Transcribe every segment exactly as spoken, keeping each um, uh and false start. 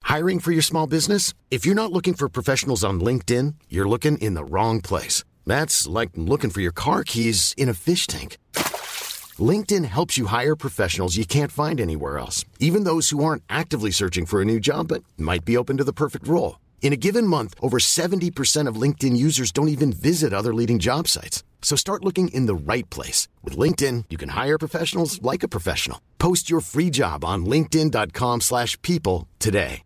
Hiring for your small business? If you're not looking for professionals on LinkedIn, you're looking in the wrong place. That's like looking for your car keys in a fish tank. LinkedIn helps you hire professionals you can't find anywhere else, even those who aren't actively searching for a new job but might be open to the perfect role. In a given month, over seventy percent of LinkedIn users don't even visit other leading job sites. So start looking in the right place. With LinkedIn, you can hire professionals like a professional. Post your free job on linkedin.com slash people today.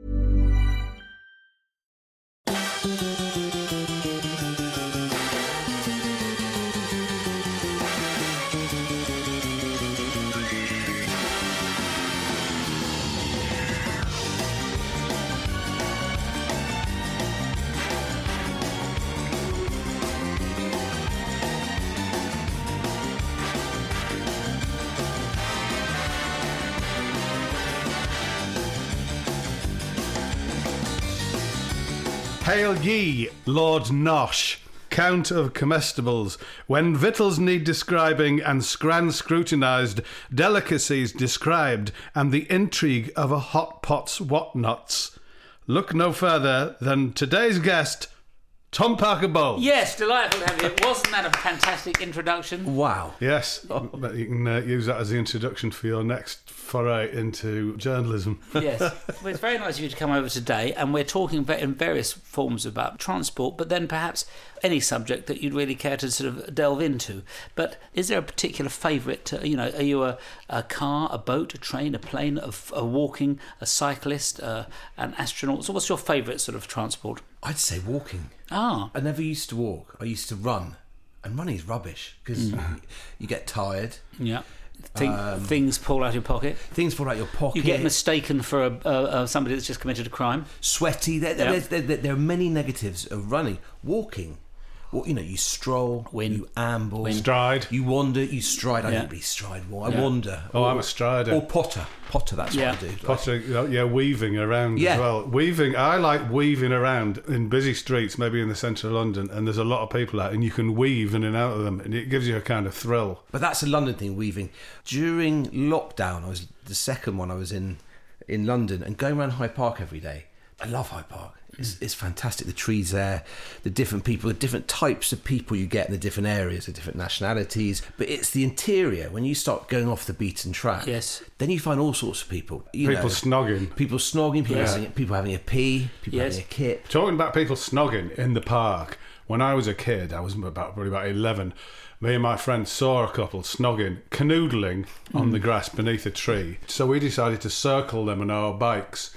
Hail ye, Lord Nosh, Count of Comestibles, when victuals need describing and scran scrutinised, delicacies described, and the intrigue of a hot pot's whatnots. Look no further than today's guest, Tom Parker Bowles. Yes, delightful to have you. Wasn't that a fantastic introduction? Wow. Yes, but you can uh, use that as the introduction for your next foray into journalism. Yes. Well, it's very nice of you to come over today, and we're talking in various forms about transport, but then perhaps any subject that you'd really care to sort of delve into. But is there a particular favourite? You know, are you a, a car, a boat, a train, a plane, a, a walking, a cyclist, uh, an astronaut? So what's your favourite sort of transport? I'd say walking. Ah. I never used to walk. I used to run. And running is rubbish because mm. you, you get tired. Yeah. Think, um, things fall out of your pocket. Things fall out of your pocket. You get mistaken for a, uh, uh, somebody that's just committed a crime. Sweaty. There, yeah. there, there, there are many negatives of running. Walking. Well, you know, you stroll, Win. you amble, Win. Stride. You wander, you stride. I yeah. don't really stride more. I yeah. wander. Oh, or, I'm a strider. Or potter. Potter, that's yeah. what I do. Potter, yeah, weaving around yeah. as well. Weaving, I like weaving around in busy streets, maybe in the centre of London, and there's a lot of people out, and you can weave in and out of them, and it gives you a kind of thrill. But that's a London thing, weaving. During lockdown, I was the second one I was in in London, and going around Hyde Park every day. I love Hyde Park. It's, it's fantastic. The trees there, the different people, the different types of people you get in the different areas, the different nationalities. But it's the interior. When you start going off the beaten track, yes, then you find all sorts of people. You people know, snogging. People snogging, people, Yeah. having, people having a pee, people Yes. having a kip. Talking about people snogging in the park, when I was a kid, I was about probably about eleven, me and my friend saw a couple snogging, canoodling on Mm. the grass beneath a tree. So we decided to circle them on our bikes.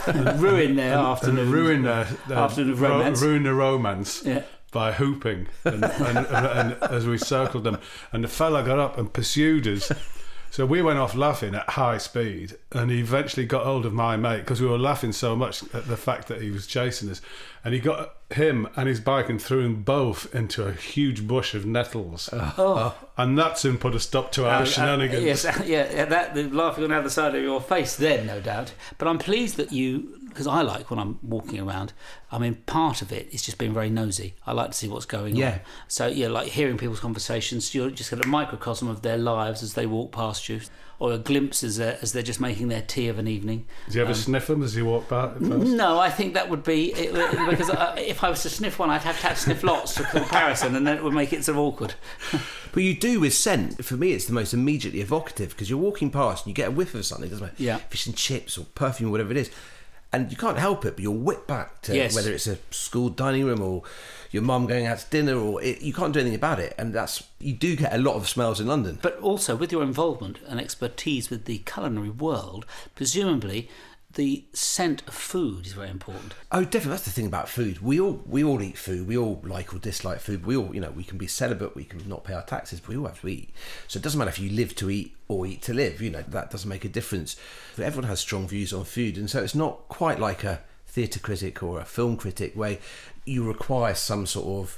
ruin their afternoon. And ruin their, their afternoon ro- romance. ruin the romance. Yeah. By hooping, and, and, and, and as we circled them, and the fella got up and pursued us. So we went off laughing at high speed, and he eventually got hold of my mate because we were laughing so much at the fact that he was chasing us. And he got him and his bike and threw them both into a huge bush of nettles. Oh. And that soon put a stop to our Uh, shenanigans. Uh, yes, yeah, that the laughing on the other side of your face then, no doubt. But I'm pleased that you, because I like when I'm walking around, I mean, part of it is just being very nosy. I like to see what's going Yeah. on. So, yeah, like hearing people's conversations, you're just get a microcosm of their lives as they walk past you, or a glimpse as they're, as they're just making their tea of an evening. Did you ever Um, sniff them as you walked by? No, I think that would be it, because I, if I was to sniff one, I'd have to have sniff lots for comparison, and then it would make it sort of awkward. But you do with scent. For me, it's the most immediately evocative because you're walking past and you get a whiff of something, doesn't it? Yeah. Fish and chips or perfume, whatever it is. And you can't help it, but you'll whip back to Yes. whether it's a school dining room or your mum going out to dinner, or it, you can't do anything about it. And that's you do get a lot of smells in London. But also, with your involvement and expertise with the culinary world, presumably the scent of food is very important. Oh, definitely. That's the thing about food. We all we all eat food. We all like or dislike food. We all, you know, we can be celibate. We can not pay our taxes, but we all have to eat. So it doesn't matter if you live to eat or eat to live. You know, that doesn't make a difference. But everyone has strong views on food, and so it's not quite like a theatre critic or a film critic where you require some sort of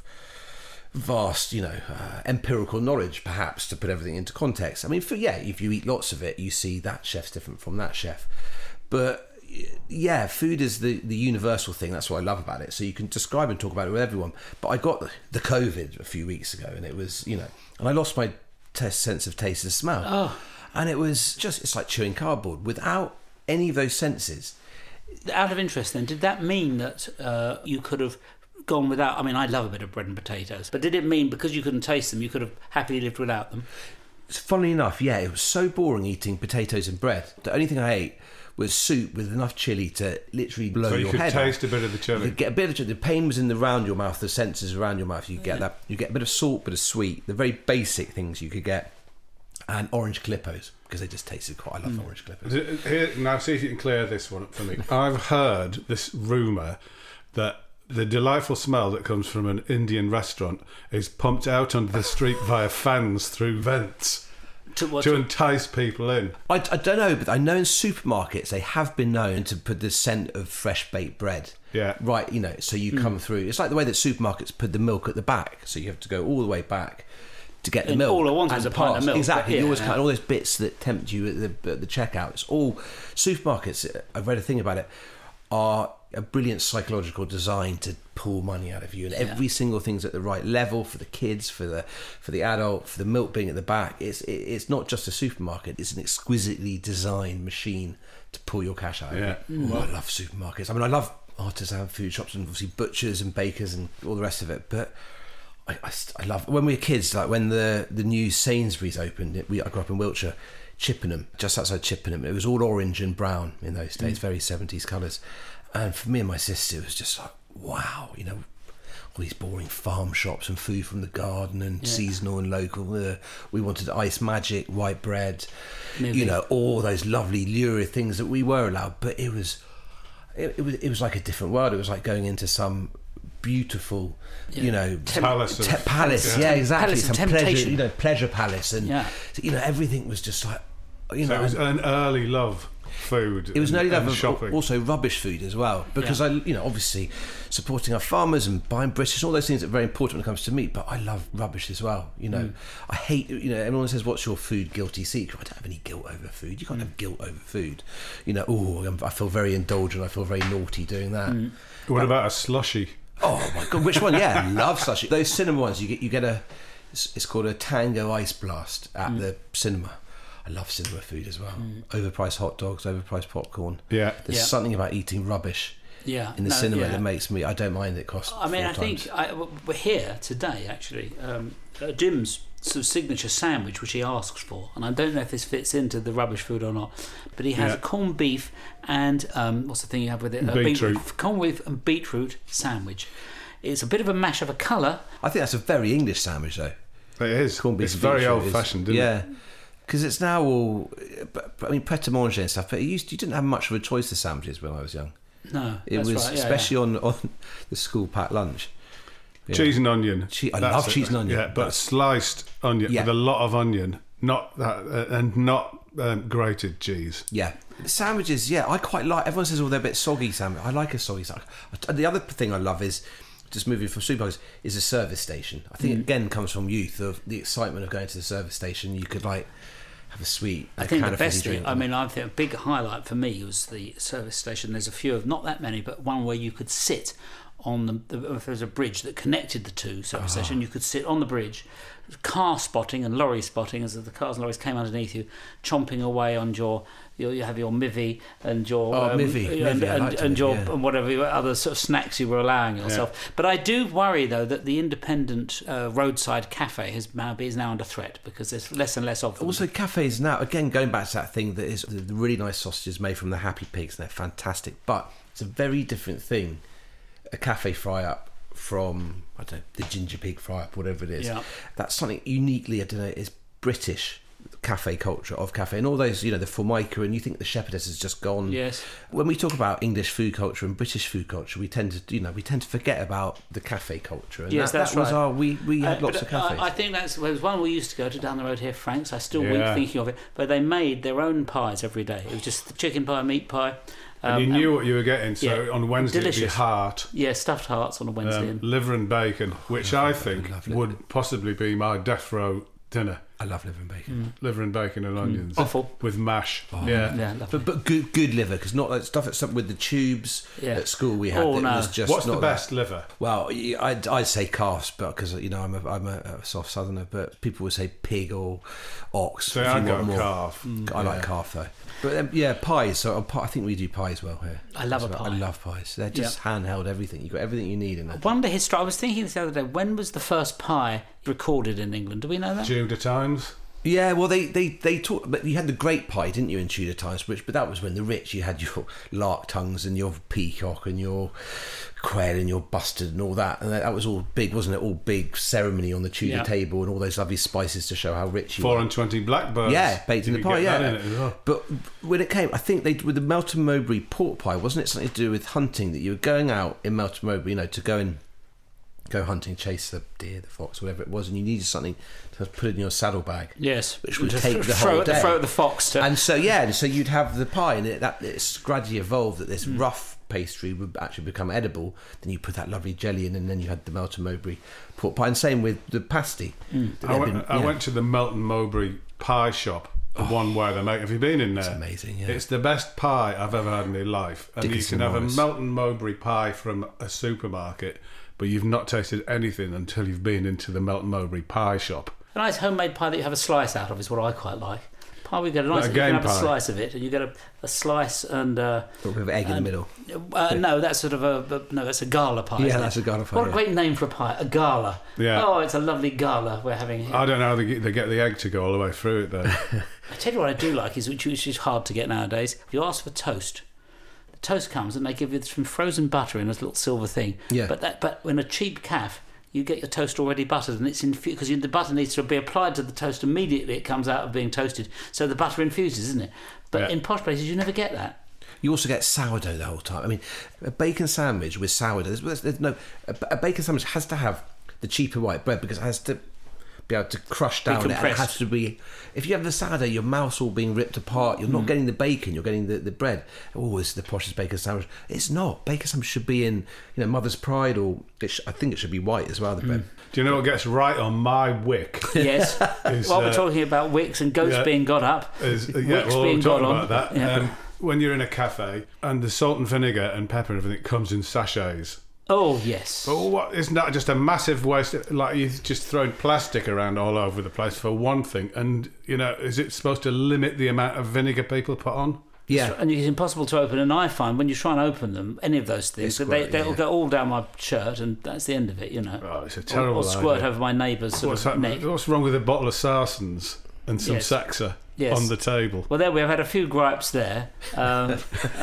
vast, you know, uh, empirical knowledge perhaps to put everything into context. I mean, for yeah, if you eat lots of it, you see that chef's different from that chef. But yeah, food is the, the universal thing. That's what I love about it. So you can describe and talk about it with everyone. But I got the, the COVID a few weeks ago, and it was, you know, and I lost my test sense of taste and smell. Oh. And it was just, it's like chewing cardboard. Without any of those senses, Out of interest then, did that mean that uh, you could have gone without... I mean, I love a bit of bread and potatoes, but did it mean because you couldn't taste them, you could have happily lived without them? Funnily enough, yeah, it was so boring eating potatoes and bread. The only thing I ate was soup with enough chilli to literally blow so you your could head taste off. a bit of the chilli. You could get a bit of chilli. The pain was in the around your mouth, the senses around your mouth. You get that. You get a bit of salt, bit of sweet. The very basic things you could get, and orange Clippos because they just tasted quite. I love mm. orange Clippos. Here, now, see if you can clear this one up for me. I've heard this rumour that the delightful smell that comes from an Indian restaurant is pumped out onto the street via fans through vents to, what, to to entice people in. I, I don't know, but I know in supermarkets they have been known to put the scent of fresh baked bread. Yeah. Right, you know, so you mm. come through. It's like the way that supermarkets put the milk at the back, so you have to go all the way back to get the and milk. All I wanted was a pint of milk. Exactly. Yeah, you always yeah. count all those bits that tempt you at the, at the checkout. It's all supermarkets. I've read a thing about it. Are a brilliant psychological design to pull money out of you, and yeah. every single thing's at the right level for the kids, for the for the adult, for the milk being at the back. It's it, it's not just a supermarket; it's an exquisitely designed machine to pull your cash out. Yeah, of you. Oh, I love supermarkets. I mean, I love artisan food shops and obviously butchers and bakers and all the rest of it. But I I, I love when we were kids, like when the the new Sainsbury's opened. It, we I grew up in Wiltshire. Chippenham, just outside Chippenham. It was all orange and brown in those days, mm. very seventies colours. And for me and my sister, it was just like, wow, you know, all these boring farm shops and food from the garden and yeah. seasonal and local. Uh, we wanted ice magic, white bread, Maybe. you know, all those lovely lurid things that we were allowed. But it was, it, it was, it was like a different world. It was like going into some beautiful, yeah. you know, Tem- palace, of, te- palace, yeah, yeah exactly, palace some temptation. pleasure, you know, pleasure palace, and yeah. you know, everything was just like, you so know, it was an early love. Food. It was an early love of shopping. Also rubbish food as well, because yeah. I, you know, obviously supporting our farmers and buying British, all those things are very important when it comes to meat. But I love rubbish as well. You know, mm. I hate. You know, everyone says, "What's your food guilty secret?" I don't have any guilt over food. You can't have guilt over food. You know, oh, I feel very indulgent. I feel very naughty doing that. Mm. What but, about a slushy? Oh my god, which one? Yeah, I love slushy. Those cinema ones. You get you get a. It's, it's called a Tango Ice Blast at mm. the cinema. I love cinema food as well. Mm. Overpriced hot dogs, overpriced popcorn. Yeah, there's yeah. something about eating rubbish. Yeah. in the no, cinema yeah. that makes me. I don't mind it costs. I mean, four I times. think I, we're here today actually. Um, uh, Jim's sort of signature sandwich, which he asks for, and I don't know if this fits into the rubbish food or not, but he has yeah. a corned beef and um, what's the thing you have with it? Beetroot. A corned beef and beetroot sandwich. It's a bit of a mash of a colour. I think that's a very English sandwich, though. It is. Corned beef it's and very beetroot old fashioned, isn't yeah. it? Yeah. Because it's now all, I mean, pret a manger and stuff. But it used, you didn't have much of a choice of sandwiches when I was young. No, it that's was right. yeah, especially yeah. on, on the school packed lunch. Yeah. Cheese and onion. Che- I That's love it. cheese and onion. Yeah, but sliced onion Yeah. with a lot of onion, not that, uh, and not um, grated cheese. Yeah, sandwiches. Yeah, I quite like. Everyone says, "Oh, they're a bit soggy." Sandwich. I like a soggy sandwich. The other thing I love is, just moving from supermarkets, is a service station. I think Mm. it again comes from youth, of the excitement of going to the service station. You could like have a sweet. I a think can the of fizzy best thing, drink. I mean, I think a big highlight for me was the service station. There's a few of, not that many, but one where you could sit on the, the if there's a bridge that connected the two service Oh. stations, you could sit on the bridge, car spotting and lorry spotting as the cars and lorries came underneath you, chomping away on your, your you have your mivvy and your Oh, um, mivvy, and, mivvy, I and, liked and mivvy, your yeah. and whatever other sort of snacks you were allowing yourself. But I do worry though that the independent uh, roadside cafe has now is now under threat because there's less and less of them. Also, cafes now, again, going back to that thing that is the, the really nice sausages made from the Happy Pigs, and they're fantastic. But it's a very different thing, a cafe fry-up from, I don't know, the ginger pig fry-up, whatever it is. Yeah. That's something uniquely, I don't know, is British cafe culture of cafe. And all those, you know, the Formica, and you think the Shepherdess has just gone. Yes. When we talk about English food culture and British food culture, we tend to, you know, we tend to forget about the cafe culture. And Yes, that, that's that was right. our, we, we had Uh, lots but, of cafes. uh, I think that's there was one we used to go to down the road here, Frank's. I still Yeah. weep thinking of it, but they made their own pies every day. It was just chicken pie, meat pie. And um, you knew what you were getting, so yeah, on Wednesday it'd be delicious. heart, Yeah, stuffed hearts on a Wednesday. um, liver and bacon, which I think lovely. would possibly be my death row dinner. I love liver and bacon. Mm. Liver and bacon and onions. Awful. With mash. Oh. Yeah. Yeah, lovely. But, but good good liver, because not like stuff that's with the tubes Yeah. at school we had. Oh, that no. was just What's not the best that. liver? Well, I'd, I'd say calves, but because you know I'm a, I'm a, a soft southerner, but people would say pig or ox. So if I you go want more. calf. I like calf though. But um, yeah, pies. So a pie- I think we do pies well here. I love as a well. pie. I love pies. They're just handheld everything. You've got everything you need in I it. wonder history. I was thinking this the other day. When was the first pie recorded in England? Do we know that? Tudor times. Yeah, well, they they they taught, but you had the great pie, didn't you, in Tudor times? Which, but that was when the rich. You had your lark tongues and your peacock and your quail and your bustard and all that, and that was all big, wasn't it? All big ceremony on the Tudor Yeah. table and all those lovely spices to show how rich you Four were. and twenty blackbirds. Yeah, baked in Did the you pie. get Yeah, that in it as well? but when it came, I think they with the Melton Mowbray pork pie, wasn't it something to do with hunting? That you were going out in Melton Mowbray, you know, to go and go hunting, chase the deer, the fox, whatever it was, and you needed something to put in your saddlebag. Yes, Which would To take th- the throw whole at day. The, throw at the fox to. And so yeah, and so you'd have the pie, and it, that it's gradually evolved that Mm. this rough pastry would actually become edible. Then you put that lovely jelly in, and then you had the Melton Mowbray pork pie. And same with the pasty. Mm. That I had went, been- I yeah. went to the Melton Mowbray pie shop, the one where they make. Have you been in there? It's amazing, yeah. It's the best pie I've ever had in my life. And Dickinson you can have Morris. a Melton Mowbray pie from a supermarket, but you've not tasted anything until you've been into the Melton Mowbray pie shop. A nice homemade pie that you have a slice out of is what I quite like. Pie, we get a nice. Like a you can game have a pie. slice of it, and you get a, a slice and. Uh, A bit of egg in the and- middle. Uh, no, that's sort of a, a no, that's a gala pie. Yeah, isn't that's it? a gala pie, What a yeah. great name for a pie, a gala. Yeah. Oh, it's a lovely gala we're having here. I don't know how they get, they get the egg to go all the way through it, though. I tell you what I do like is which, which is hard to get nowadays. If you ask for toast, the toast comes and they give you some frozen butter in a little silver thing. Yeah. But that, but when a cheap calf, you get your toast already buttered, and it's infused because the butter needs to be applied to the toast immediately. It comes out of being toasted, so the butter infuses, isn't it? But Yeah. in posh places, you never get that. You also get sourdough the whole time. I mean, a bacon sandwich with sourdough. There's, there's no a, a bacon sandwich has to have the cheaper white bread because it has to be able to crush down. It, and it compressed. has to be. If you have the sourdough, your mouth's all being ripped apart. You're not Mm. getting the bacon. You're getting the, the bread. Oh, it's the poshest bacon sandwich. It's not. Bacon sandwich should be in, you know, Mother's Pride, or it sh- I think it should be white as well. The bread. Do you know what gets right on my wick? Yes. Is, While uh, we're talking about wicks and goats yeah. being got up, Is, yeah, wicks well, being we're got talking on. about that. Yeah. Um, when you're in a cafe and the salt and vinegar and pepper and everything comes in sachets. Oh yes. But what, isn't that just a massive waste? Like you're just throwing plastic around all over the place for one thing. And, you know, is it supposed to limit the amount of vinegar people put on? Yeah. And it's impossible to open. And I find when you try and open them, any of those things, It's so they, quite- they'll yeah. go all down my shirt, and that's the end of it, you know. Oh, it's a Or- terrible Or, squirt idea. over my neighbour's sort What's, of happening? neck. What's wrong with a bottle of Sarsons and some Yes. Saxa Yes. on the table? Well, there we have had a few gripes there. Um,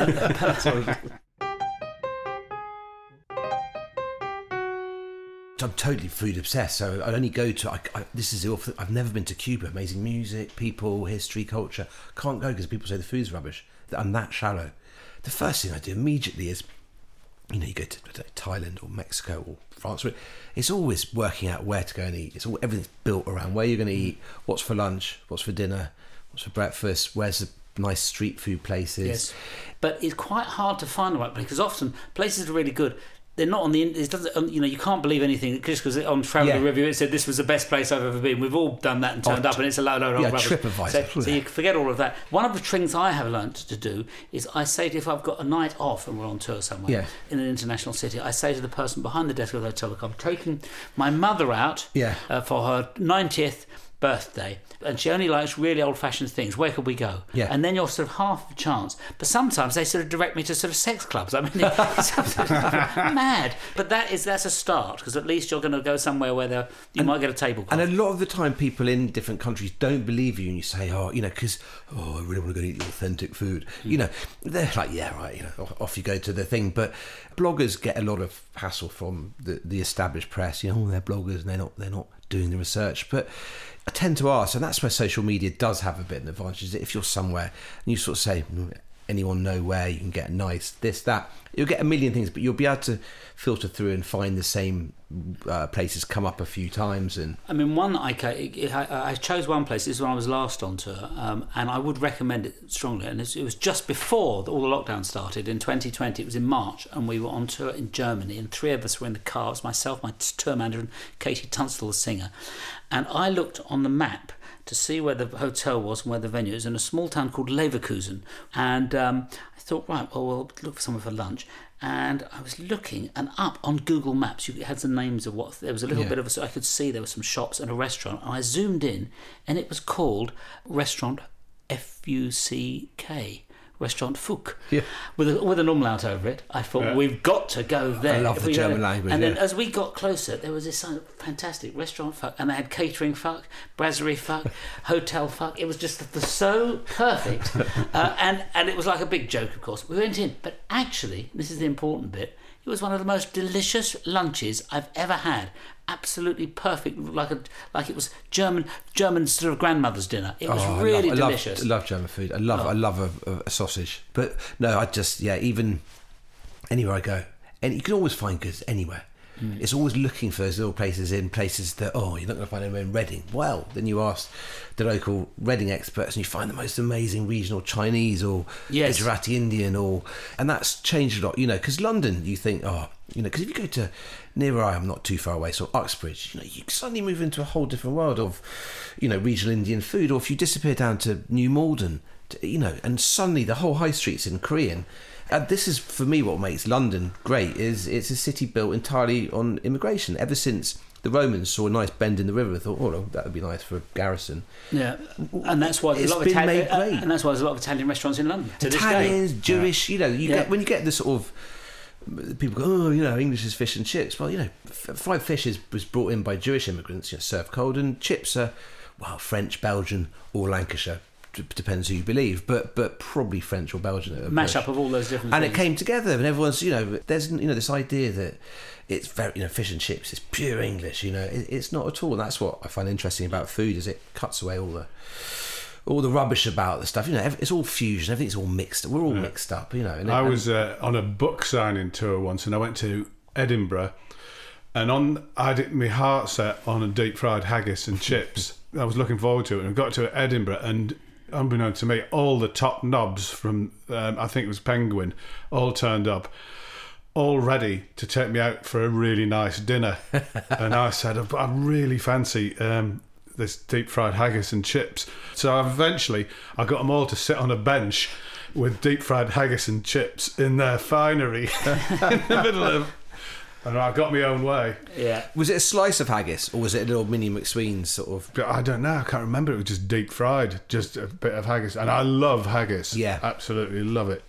I'm totally food obsessed, so I only go to. I, I, this is awful. I've never been to Cuba. Amazing music, people, history, culture. Can't go because people say the food's rubbish. I'm that shallow. The first thing I do immediately is, you know, you go to I don't know, Thailand or Mexico or France. It's always working out where to go and eat. It's all everything's built around where you're going to eat, what's for lunch, what's for dinner, what's for breakfast, where's the nice street food places. yes. But it's quite hard to find the right place because often places are really good. They're not on the. It doesn't. Um, you know, you can't believe anything just because on Traveller Yeah. Review it said this was the best place I've ever been. We've all done that and turned Oh, up, and it's a load, load, yeah, of rubbish. TripAdvisor. So, so you forget all of that. One of the things I have learnt to do is I say to, if I've got a night off and we're on tour somewhere Yeah. in an international city, I say to the person behind the desk of the hotel, look, I'm taking my mother out Yeah. uh, for her ninetieth birthday, and she only likes really old-fashioned things. Where could we go? Yeah. And then you're sort of half a chance. But sometimes they sort of direct me to sort of sex clubs. I mean, it's absolutely mad. But that is that's a start because at least you're going to go somewhere where there, you might get a tablecloth. And a lot of the time, people in different countries don't believe you, and you say, "Oh, you know, because oh, I really want to go and eat the authentic food." You know, they're like, "Yeah, right." You know, off you go to the thing. But bloggers get a lot of hassle from the, the established press. You know, oh, they're bloggers and they're not they're not doing the research. But I tend to ask, and that's where social media does have a bit of an advantage. Is that if you're somewhere and you sort of say, "Mm, anyone know where you can get a nice this that," you'll get a million things, but you'll be able to filter through and find the same uh, places come up a few times. And I mean, one I, ca- I, I chose one place. This is when I was last on tour, um, and I would recommend it strongly. And it was just before all the lockdown started in twenty twenty. It was in March, and we were on tour in Germany, and three of us were in the car. It was myself, my tour manager, and Katie Tunstall, the singer. And I looked on the map to see where the hotel was and where the venue is in a small town called Leverkusen. And um, I thought, right, well, we'll look for somewhere for lunch. And I was looking, and up on Google Maps, you had some names of what, there was a little Yeah. bit of, a, so I could see there were some shops and a restaurant. And I zoomed in, and it was called Restaurant F U C K. Restaurant Fuck, Yeah. with a, with an umlaut over it. I thought, Yeah. we've got to go there. I love If the we German go- language, And then yeah. as we got closer, there was this uh, fantastic Restaurant Fuck, and they had catering fuck, brasserie fuck, hotel fuck. It was just the, so perfect. uh, and, and it was like a big joke, of course. We went in, but actually, this is the important bit, it was one of the most delicious lunches I've ever had. Absolutely perfect, like a like it was German German sort of grandmother's dinner. It was Oh, I really love, I love- delicious. I love, German food. I love Oh. I love a, a, a sausage. But no, I just yeah. Even anywhere I go, and you can always find goods anywhere. Mm. It's always looking for those little places in places that oh you're not going to find anywhere in Reading. Well, then you ask the local Reading experts, and you find the most amazing regional Chinese or Yes. Gujarati Indian, or and that's changed a lot. You know, because London, you think oh you know, because if you go to near where I am, not too far away, so Uxbridge, you know, you suddenly move into a whole different world of, you know, regional Indian food. Or if you disappear down to New Malden, to, you know, and suddenly the whole high street's in Korean. And this is, for me, what makes London great, is it's a city built entirely on immigration. Ever since the Romans saw a nice bend in the river, they thought, oh, well, that would be nice for a garrison. Yeah, and that's why there's It's a lot of been Italian, made great. and that's why there's a lot of Italian restaurants in London to Italians, this day. Jewish, you know, you Yeah. get when you get the sort of people go, oh, you know, English is fish and chips. Well, you know, f- fried fish is, was brought in by Jewish immigrants, you know, served cold, and chips are, well, French, Belgian, or Lancashire. D- depends who you believe, but but probably French or Belgian. at a Mash push. up of all those different And things. it came together, and everyone's, you know, there's, you know, this idea that it's very, you know, fish and chips is pure English. You know, it, it's not at all. And that's what I find interesting about food, is it cuts away all the all the rubbish about the stuff. You know, ev- it's all fusion. Everything's all mixed. We're all mixed up. You know. And it- I and- was uh, on a book signing tour once, and I went to Edinburgh, and on I had my heart set on a deep fried haggis and chips. I was looking forward to it, and I got to Edinburgh, and unbeknown to me, all the top knobs from um, I think it was Penguin all turned up, all ready to take me out for a really nice dinner. And I said, I really fancy um, this deep fried haggis and chips. So eventually I got them all to sit on a bench with deep fried haggis and chips in their finery in the middle of, and I got my own way. Yeah. Was it a slice of haggis, or was it a little mini McSween's sort of? But I don't know, I can't remember. It was just deep fried, just a bit of haggis. And I love haggis. Yeah. Absolutely love it.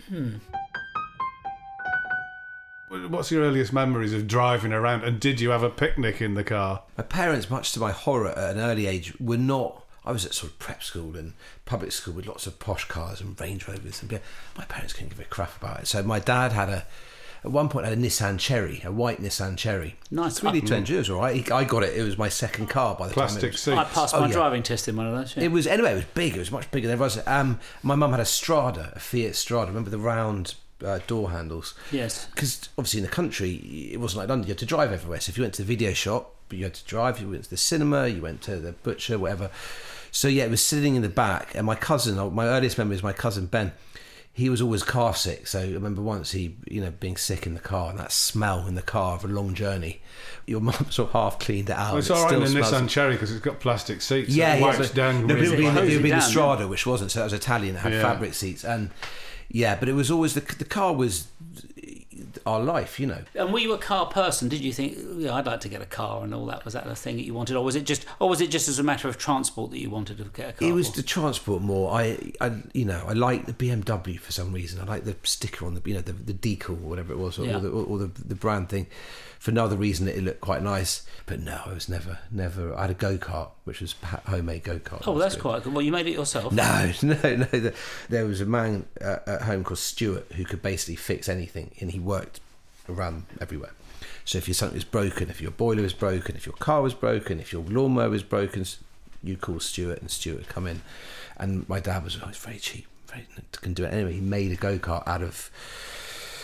What's your earliest memories of driving around? And did you have a picnic in the car? My parents, much to my horror at an early age, were not. I was at sort of prep school and public school with lots of posh cars and Range Rovers, and my parents couldn't give a crap about it. So my dad had a, at one point, had a Nissan Cherry, a white Nissan Cherry. Nice. It's really I- trendy. It was all right. He- I got it. It was my second car by the time. It Plastic was, seats. I passed Oh, my yeah. driving test in one of those. Yeah. It was anyway. It was big. It was much bigger than it was. Um, my mum had a Strada, a Fiat Strada. Remember the round uh, door handles? Yes. Because obviously in the country, it wasn't like London. You had to drive everywhere. So if you went to the video shop, you had to drive. You went to the cinema. You went to the butcher, whatever. So yeah, it was sitting in the back. And my cousin, my earliest memory is my cousin Ben. He was always car sick. So I remember once he, you know, being sick in the car, and that smell in the car of a long journey. Your mum sort of half cleaned it out. Well, it's and it all right in still the smells- Nissan Cherry because it's got plastic seats. So Yeah, it yeah, wipes but- down. No, but it really would be, well. it would be the down, Strada, which wasn't. So that was Italian. It had Yeah. fabric seats, and yeah, but it was always the the car was our life, you know. And were you a car person? Did you think, yeah, I'd like to get a car and all that? Was that the thing that you wanted, or was it just, or was it just as a matter of transport that you wanted to get a car? It was for? the transport more. I, I, you know, I like the B M W for some reason. I like the sticker on the, you know, the, the decal or whatever it was, or, Yeah. or, the, or the the brand thing. For no other reason, it looked quite nice. But no, I was never, never. I had a go kart, which was a homemade go kart. Oh, that's quite good. Well, you made it yourself. No, no, no. The, there was a man uh, at home called Stuart who could basically fix anything, and he worked around everywhere. So if your something was broken, if your boiler was broken, if your car was broken, if your lawnmower was broken, you call Stuart, and Stuart would come in. And my dad was, oh, it's very cheap, very, can do it anyway. He made a go kart out of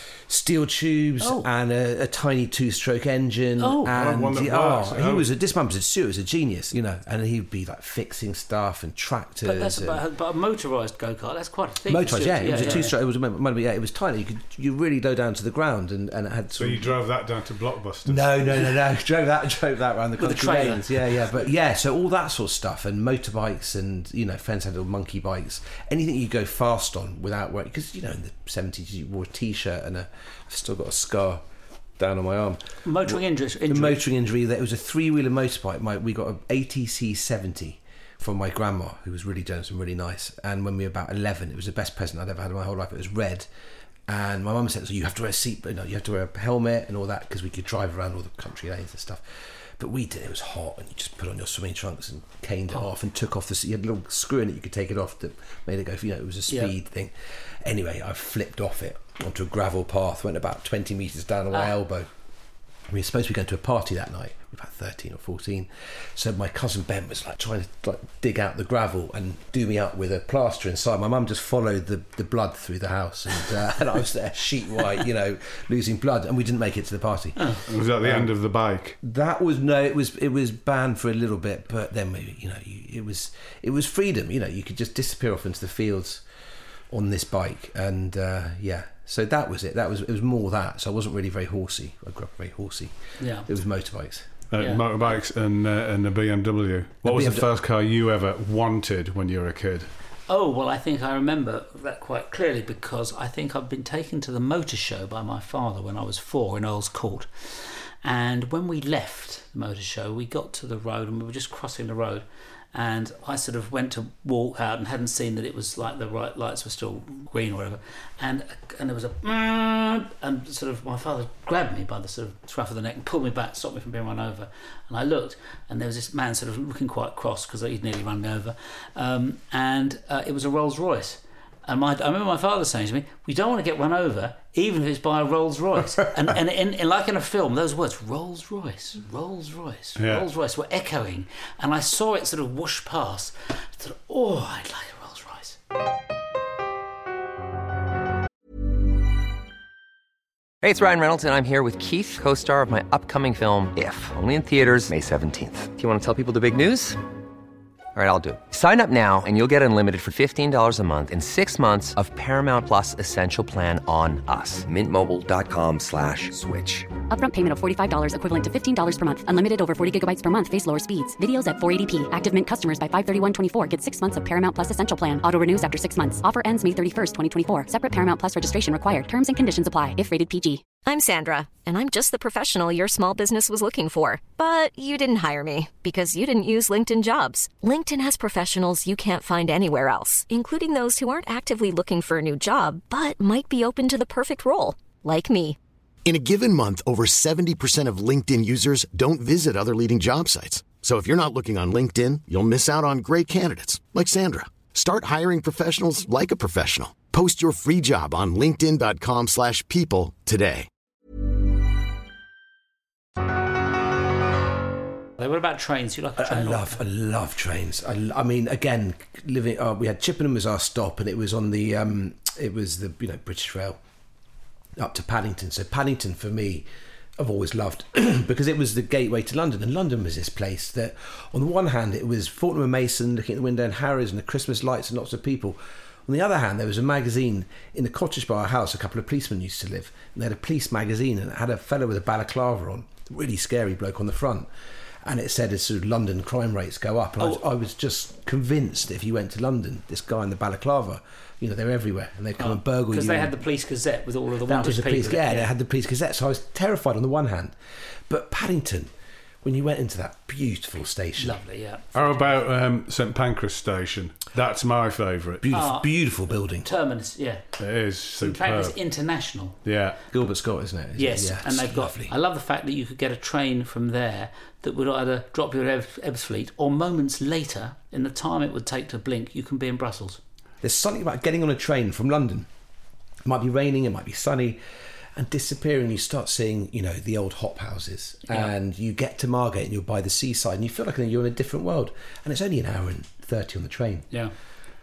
steel tubes Oh. and a, a tiny two-stroke engine. Oh. and One that he, works. oh, he Oh. was a this man was a Stuart was a genius, you know, and he'd be like fixing stuff and tractors. But that's and, about, but a motorised go-kart, that's quite a thing. Motorised, yeah, it was a yeah, two-stroke. It was a, might be- yeah, it was tiny. You could you really go down to the ground, and, and it had. So Sort you of, drove that down to Blockbusters? no, no, no, no. drove that, drove that around the With a country trailer. lanes. Yeah, yeah, but yeah. So all that sort of stuff, and motorbikes, and you know, friends had little monkey bikes. Anything you go fast on without working, because you know, in the seventies you wore a t-shirt and a. I've still got a scar down on my arm. Motoring injury. The motoring injury. That it was a three-wheeler motorbike. My, we got an A T C seventy from my grandma, who was really generous and really nice. And when we were about eleven, it was the best present I'd ever had in my whole life. It was red, and my mum said, "So you have to wear a seat, you know, you have to wear a helmet and all that because we could drive around all the country lanes and stuff." But we did. It was hot, and you just put on your swimming trunks and caned it Oh. off and took off the. You had a little screw in it. You could take it off that made it go. You know, it was a speed Yeah. thing. Anyway, I flipped off it onto a gravel path. Went about twenty metres down on my Ah. elbow. We were supposed to be going to a party that night. We were about thirteen or fourteen. So my cousin Ben was like trying to like dig out the gravel and do me up with a plaster inside. My mum just followed the, the blood through the house, and, uh, and I was there sheet white, you know, losing blood, and we didn't make it to the party. Was that the end of the bike? That was no, it was it was banned for a little bit, but then we, you know, you, it was it was freedom. You know, you could just disappear off into the fields on this bike, and uh, yeah. So that was it. That was it was more that. So I wasn't really very horsey. I grew up very horsey. Yeah. It was motorbikes. Uh, Yeah. Motorbikes and uh, and a B M W. What A was B M W. the first car you ever wanted when you were a kid? Oh, well, I think I remember that quite clearly because I think I'd been taken to the motor show by my father when I was four in Earl's Court. And when we left the motor show, we got to the road and we were just crossing the road. And I sort of went to walk out and hadn't seen that it was like the right lights were still green or whatever. And and there was a and sort of my father grabbed me by the sort of scruff of the neck and pulled me back, stopped me from being run over. And I looked, and there was this man sort of looking quite cross because he'd nearly run me over. Um, and uh, it was a Rolls Royce. And my, I remember my father saying to me, "We don't want to get run over, even if it's by a Rolls Royce." and and in, in, like in a film, those words, Rolls Royce, Rolls Royce, Yeah. Rolls Royce, were echoing. And I saw it sort of whoosh past. I thought, oh, I'd like a Rolls Royce. Hey, it's Ryan Reynolds, and I'm here with Keith, co-star of my upcoming film, If, only in theaters May seventeenth. Do you want to tell people the big news? All right, I'll do it. Sign up now and you'll get unlimited for fifteen dollars a month and six months of Paramount Plus Essential Plan on us. Mint Mobile dot com slash switch. Upfront payment of forty-five dollars equivalent to fifteen dollars per month. Unlimited over forty gigabytes per month. Face lower speeds. Videos at four eighty p. Active Mint customers by five thirty-one twenty-four get six months of Paramount Plus Essential Plan. Auto renews after six months. Offer ends May thirty-first, twenty twenty-four. Separate Paramount Plus registration required. Terms and conditions apply if rated P G. I'm Sandra, and I'm just the professional your small business was looking for. But you didn't hire me because you didn't use LinkedIn Jobs. LinkedIn has professionals you can't find anywhere else, including those who aren't actively looking for a new job, but might be open to the perfect role, like me. In a given month, over seventy percent of LinkedIn users don't visit other leading job sites. So if you're not looking on LinkedIn, you'll miss out on great candidates like Sandra. Start hiring professionals like a professional. Post your free job on linkedin dot com slash people today. What about trains? You like a I, I train? love, I love trains. I, I mean, again, living. Uh, we had Chippenham as our stop, and it was on the, um, it was the you know British Rail up to Paddington. So Paddington for me, I've always loved because it was the gateway to London, and London was this place that, on the one hand, it was Fortnum and Mason looking at the window and Harrods and the Christmas lights and lots of people. On the other hand, there was a magazine in the cottage by our house. A couple of policemen used to live, and they had a police magazine, and it had a fellow with a balaclava on, really scary bloke on the front. And it said as sort of London crime rates go up. And I, was, I was just convinced that if you went to London, this guy in the balaclava, you know, they're everywhere, and they'd come Oh, and burgle you. Because they and- had the Police Gazette with all of the that wanted was the people. police, yeah, they had the police gazette. So I was terrified on the one hand, but Paddington, when you went into that beautiful station, Lovely, yeah. How about um, St Pancras Station? That's my favourite. beautiful, Ah. beautiful building. Terminus, yeah. It is In fact, superb. it's international. Yeah. Gilbert Scott, isn't it? Is Yes, it? Yeah, and it's they've got. lovely. I love the fact that you could get a train from there that would either drop you at Eb- Ebbsfleet, or moments later, in the time it would take to blink, you can be in Brussels. There's something about getting on a train from London. It might be raining, it might be sunny, and disappearing. You start seeing, you know, the old hop houses, Yeah. and you get to Margate and you're by the seaside, and you feel like you're in a different world. And it's only an hour and thirty on the train. Yeah.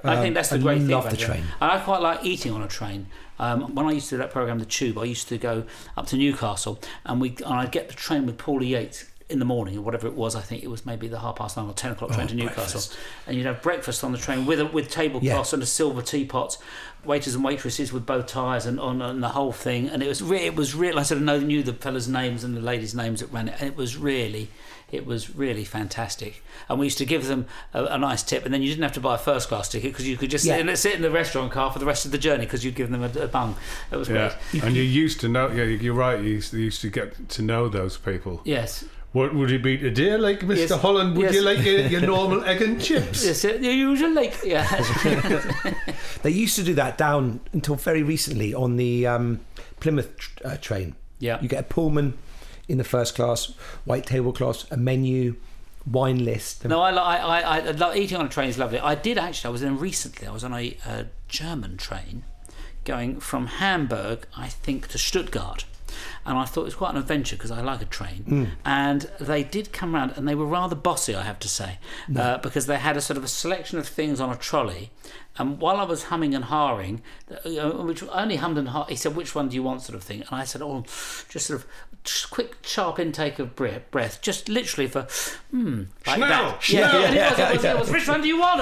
I think that's the I great thing love about the it. train. And I quite like eating on a train. Um, when I used to do that programme, The Tube, I used to go up to Newcastle and we and I'd get the train with Paulie Yates in the morning or whatever it was. I think it was maybe the half past nine or ten o'clock train Oh, to Newcastle, breakfast. and you'd have breakfast on the train with a, with tablecloths Yeah. and a silver teapot, waiters and waitresses with bow ties and on and the whole thing. And it was re- it was real. I sort of know, knew the fellas' names and the ladies' names that ran it, and it was really. It was really fantastic, and we used to give them a, a nice tip, and then you didn't have to buy a first class ticket because you could just Yeah. sit, in, sit in the restaurant car for the rest of the journey because you'd given them a, a bung. It was Yeah, great. and you used to know. Yeah, you're right. You used to, you used to get to know those people. Yes. What would you be today, like Mister Yes. Holland? Would Yes. you like your, your normal egg and chips? Yes, the usual like yeah. They used to do that down until very recently on the um, Plymouth tr- uh, train. Yeah. You get a Pullman in the first class, white tablecloths, a menu, wine list. No, I, li- I, I, I like eating on a train is lovely. I did actually. I was in recently. I was on a, a German train going from Hamburg, I think, to Stuttgart. And I thought it was quite an adventure because I like a train. Mm. And they did come round, and they were rather bossy, I have to say, no. uh, because they had a sort of a selection of things on a trolley. And while I was humming and hawing, uh, which I only hummed and hawed, he said, "Which one do you want?" sort of thing. And I said, "Oh, just sort of just quick, sharp intake of breath, breath just literally for hmm, like Schnell, that." schnell. Yeah, yeah, Yeah, it was, it was, yeah. it was, which one do you want?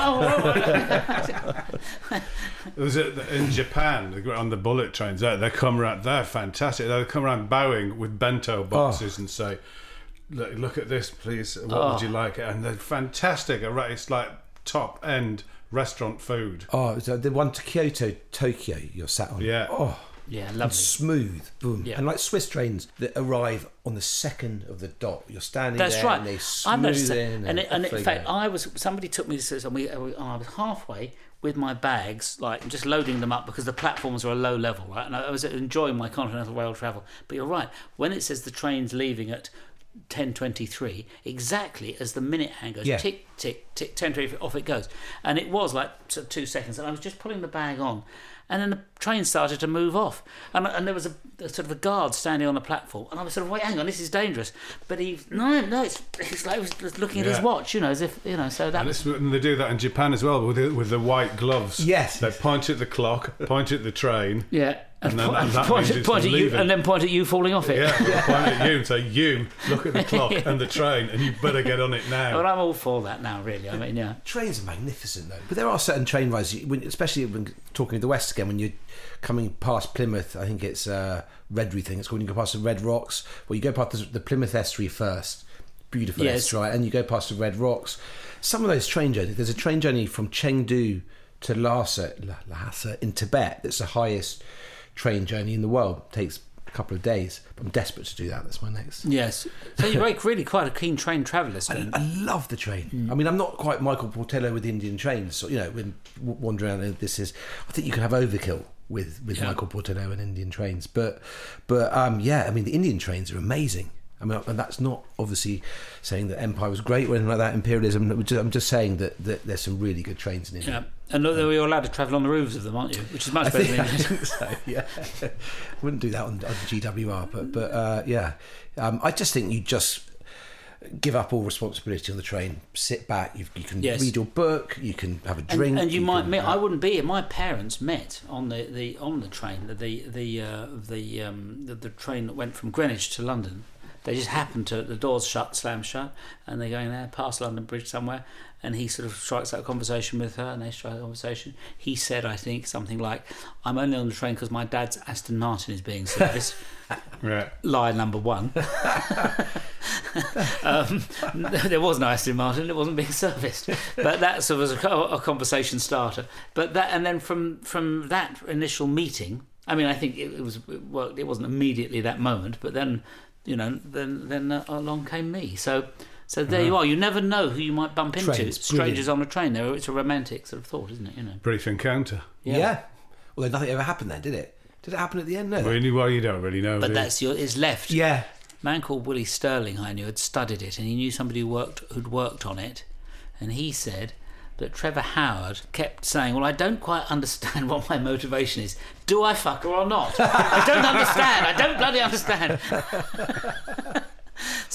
Oh, oh, It was at, in Japan on the bullet trains. There, they come around. They're fantastic. They come around bowing with bento boxes and say, "Look, look at this, please. What Oh. would you like?" And they're fantastic. Right, it's like top end restaurant food. Oh, so the one to Kyoto, Tokyo, you're sat on. Yeah. Oh, yeah, and lovely. smooth, boom. Yeah. And like Swiss trains that arrive on the second of the dot. You're standing That's there right. and they I've noticed smooth that. in. And, it, and off in they fact, go. I was somebody took me to and we and I was halfway with my bags, like just loading them up because the platforms are a low level, right? And I was enjoying my continental rail travel. But you're right, when it says the train's leaving at ten twenty-three, exactly as the minute hand goes, Yeah. tick, tick, tick, ten twenty-three, off it goes. And it was like sort of two seconds, and I was just putting the bag on, and then the train started to move off. And, and there was a, a sort of a guard standing on the platform, and I was sort of, wait, hang on, this is dangerous. But he, no, no, it's, it's like he was looking at his Yeah. watch, you know, as if, you know, so that And, was... this, and they do that in Japan as well with the, with the white gloves. Yes. They point at the clock, point at the train. Yeah, And then- po- and that point, means it's point at you, leaving. and then point at you falling off it. Yeah, point at you and say, "You look at the clock and the train, and you better get on it now." But I'm all for that now, really. I mean, yeah. Trains are magnificent though, but there are certain train rides, you- when, especially when talking of the West again, when you're coming past Plymouth, I think it's uh, Redruth thing, it's called, you go past the Red Rocks, well you go past the, the Plymouth estuary first, beautiful Yes. estuary, and you go past the Red Rocks. Some of those train journeys, there's a train journey from Chengdu to Lhasa, Lhasa in Tibet, that's the highest train journey in the world, it takes a couple of days. I'm desperate to do that, that's my next. Yes. So you're very, really quite a keen train traveller. I, Steve. I love the train. I mean, I'm not quite Michael Portello with Indian trains. So, you know, when w- wandering around, this is. I think you can have overkill with, with Yeah. Michael Portello and Indian trains. But, but um, yeah, I mean, the Indian trains are amazing. I mean, and that's not obviously saying that Empire was great or anything like that. Imperialism. I'm just saying that, that there's some really good trains in India. Yeah. And look, you're allowed to travel on the roofs of them, aren't you? Which is much I better think, than I think so. Yeah, wouldn't do that on, on G W R, but but uh, yeah, um, I just think you just give up all responsibility on the train. Sit back. You, you can Yes. read your book. You can have a drink. And, and you, might can, meet. uh, I wouldn't be here. My parents met on the, the on the train. The the uh, the, um, the the train that went from Greenwich to London. They just happened to the doors shut, slam shut, and they're going there past London Bridge somewhere. And he sort of strikes that conversation with her, and they strike a conversation. He said, I think, something like, "I'm only on the train because my dad's Aston Martin is being serviced." Right. Lie number one. um, there was no Aston Martin; it wasn't being serviced. But that sort of was a, a conversation starter. But that, and then from from that initial meeting, I mean, I think it, it was well, it wasn't immediately that moment, but then, you know, then then uh, along came me. So. So there you are. You never know who you might bump into. Trains, Strangers brilliant. on a train. There, it's a romantic sort of thought, isn't it? You know. Brief encounter. yeah. Although nothing ever happened then, did it? Did it happen at the end? No. Well, you, well, you don't really know. But do you? that's your. It's left. Yeah. A man called Willie Sterling, I knew, had studied it, and he knew somebody who worked who'd worked on it, and he said that Trevor Howard kept saying, "Well, I don't quite understand what my motivation is. Do I fuck her or not? I don't understand. I don't bloody understand." So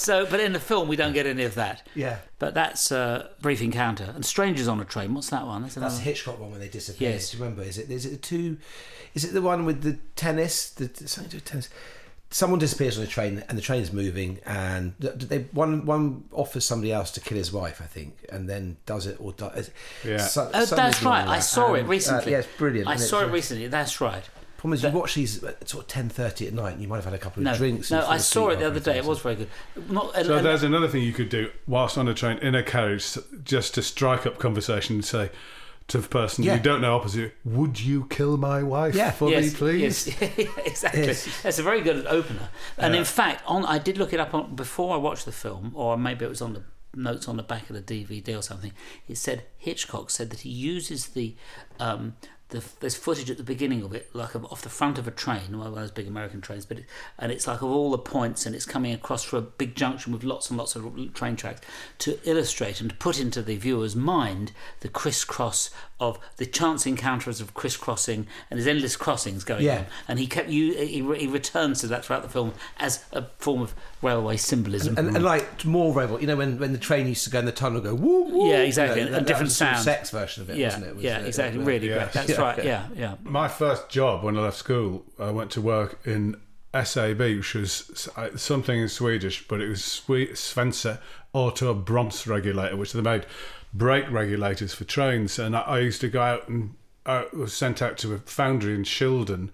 So, but in the film, we don't get any of that. Yeah. But that's uh, Brief Encounter. And Strangers on a Train, what's that one? That's, That's another... the Hitchcock one when they disappear. Yes. Do you remember? Is it? Is it the two? Is it the one with the tennis? The something to do with tennis. Someone disappears on a train, and the train's moving, and they one one offers somebody else to kill his wife, I think, and then does it or does. Yeah. So, Oh, that's right. like I saw and, it recently. Uh, yeah, it's brilliant. I and saw it's, it recently. That's right. Problem is, you watch these at sort of ten thirty at night, and you might have had a couple of No, drinks. no, and fall I saw asleep it the other halfway day. It through. was very good. Not, and, So and- there's another thing you could do whilst on a train in a carriage, just to strike up conversation and say to the person Yeah. you don't know opposite, would you kill my wife Yeah. for yes, me, please? Yes, exactly. Yes. That's a very good opener. And Yeah. in fact, on I did look it up on, before I watched the film, or maybe it was on the notes on the back of the D V D or something. It said Hitchcock said that he uses the um, the there's footage at the beginning of it, like off the front of a train, one of those big American trains, but it, and it's like of all the points, and it's coming across for a big junction with lots and lots of train tracks to illustrate and to put into the viewer's mind the crisscross of the chance encounters of crisscrossing and there's endless crossings going Yeah. on, and he kept you he, he returns to that throughout the film as a form of railway symbolism. And, and like more robot, you know, when, when the train used to go in the tunnel, go woo woo. Yeah, exactly, You know, and that, different that was the sort of sound. sex version of it, yeah, wasn't it? Was yeah, it? exactly, Uh, really yes. great. That's Yeah. right. Yeah, yeah. My first job when I left school, I went to work in S A B, which was something in Swedish, but it was Swe- Svenska Auto Bromsregulator, which they made brake regulators for trains. And I, I used to go out and I was sent out to a foundry in Shildon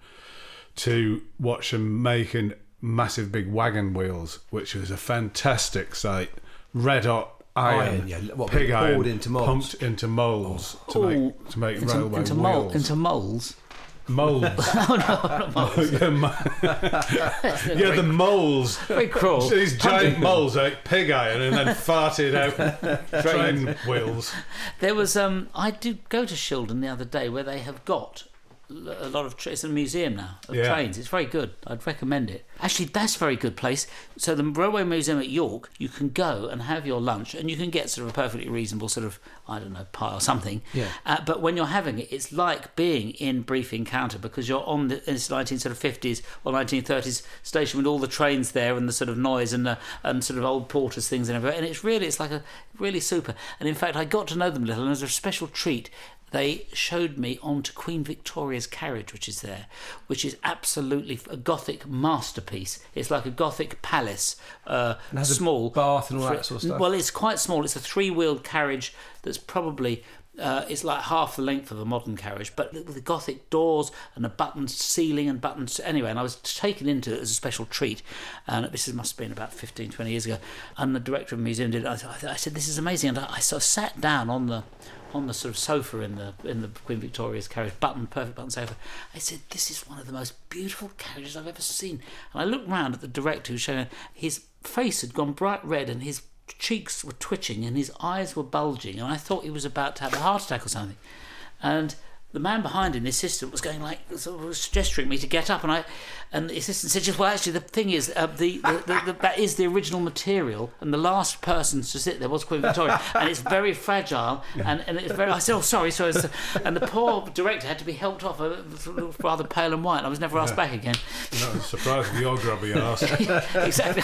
to watch them making massive big wagon wheels, which was a fantastic sight. Red hot iron, Iron, yeah, what, pig poured iron, into moulds. pumped into moulds to Ooh. make to make Into, railway into, wheels. mole, into moles. Moulds. Oh no, not moles. yeah, mo- yeah, the moles. Very cruel. These giant moles ate pig iron and then farted out train wheels. There was um I did go to Shildon the other day where they have got a lot of tra- it's a museum now of Yeah. trains. It's very good. I'd recommend it. Actually, that's a very good place. So the Railway Museum at York, you can go and have your lunch, and you can get sort of a perfectly reasonable sort of I don't know pie or something. Yeah. Uh, but when you're having it, it's like being in Brief Encounter because you're on the it's nineteen fifties or nineteen thirties station with all the trains there and the sort of noise and the and sort of old porters things and everything. And it's really it's like a really super. And in fact, I got to know them a little, and as a special treat, they showed me onto Queen Victoria's carriage, which is there, which is absolutely a Gothic masterpiece. It's like a Gothic palace, uh, And has a small bath and all that sort of stuff? Well, it's quite small. It's a three-wheeled carriage that's probably uh, it's like half the length of a modern carriage, but with the Gothic doors and a buttoned ceiling and buttons. Anyway, and I was taken into it as a special treat, and this must have been about fifteen, twenty years ago. And the director of the museum did. I, th- I said, "This is amazing," and I, I sort of sat down on the. on the sort of sofa in the in the Queen Victoria's carriage, button, perfect button sofa. I said, "This is one of the most beautiful carriages I've ever seen." And I looked round at the director who showed me, his face had gone bright red and his cheeks were twitching and his eyes were bulging, and I thought he was about to have a heart attack or something. And the man behind him, the assistant, was going like, sort of was gesturing me to get up, and I, and the assistant said, "Well, actually, the thing is, uh, the, the, the, the that is the original material, and the last person to sit there was Queen Victoria, and it's very fragile, and, and it's very." I said, "Oh, sorry, sorry," and the poor director had to be helped off, uh, rather pale and white. I was never asked Yeah. back again. No, surprised with your grubby ass. Exactly.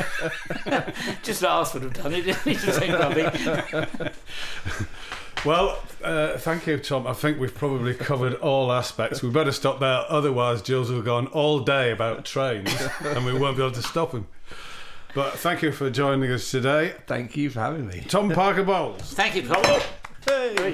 Just what asked would have done it. Didn't need to say grubby. Well, uh, thank you, Tom. I think we've probably covered all aspects. We better stop there, otherwise Jules will go on all day about trains and we won't be able to stop him. But thank you for joining us today. Thank you for having me. Tom Parker Bowles. Thank you, Tom. Hey.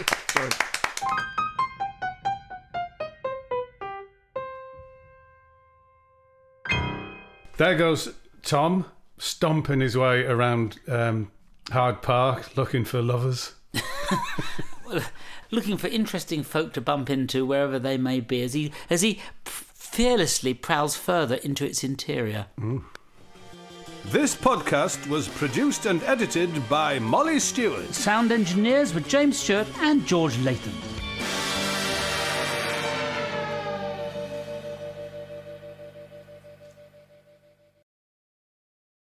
There goes Tom, stomping his way around um, Hyde Park, looking for lovers. Looking for interesting folk to bump into wherever they may be, as he as he fearlessly prowls further into its interior. Mm. This podcast was produced and edited by Molly Stewart. Sound engineers were James Stewart and George Latham.